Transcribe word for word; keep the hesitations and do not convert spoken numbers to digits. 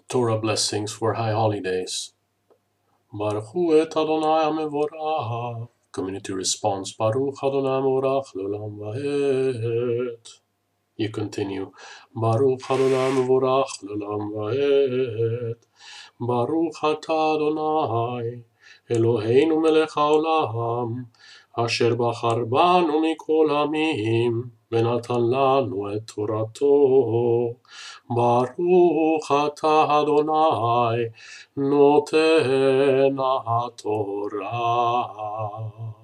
Torah blessings for High Holidays. Baruch Hu et Adonai HaMevorach. Community response. Baruch Adonai HaMevorach L'olam Va'et. You continue. Baruch Adonai HaMevorach L'olam Va'et. Baruch Atah Adonai Eloheinu melech haolam asher bachar banu mikol hamim ונתן לנו את תורתו. ברוך אתה אדוני נותן התורה.